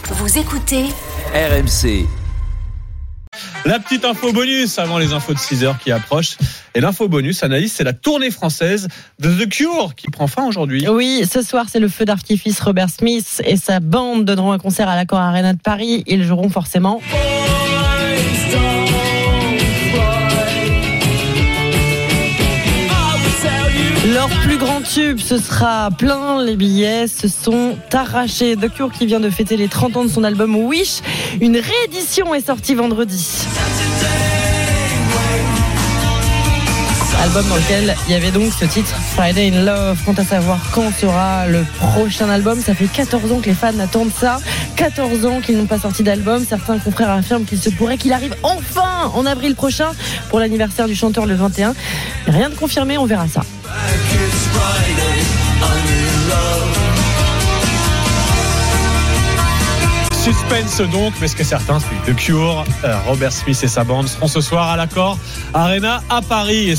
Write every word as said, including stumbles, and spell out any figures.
Vous écoutez R M C. La petite info bonus avant les infos de six heures qui approchent. Et l'info bonus, Anaïs, c'est la tournée française de The Cure qui prend fin aujourd'hui. Oui, ce soir, c'est le feu d'artifice. Robert Smith et sa bande donneront un concert à l'Accor Arena de Paris. Ils joueront forcément leur plus grand tube. Ce sera plein, les billets se sont arrachés. The Cure qui vient de fêter les trente ans de son album Wish. Une réédition est sortie vendredi. Album dans lequel il y avait donc ce titre Friday in Love. Quant à savoir quand sera le prochain album, ça fait quatorze ans que les fans attendent ça, quatorze ans qu'ils n'ont pas sorti d'album. Certains confrères affirment qu'il se pourrait qu'il arrive enfin en avril prochain pour l'anniversaire du chanteur le vingt et un. Rien de confirmé, on verra ça. Suspense donc, mais ce que certains, c'est The Cure, euh, Robert Smith et sa bande seront ce soir à l'Accor Arena à Paris. Et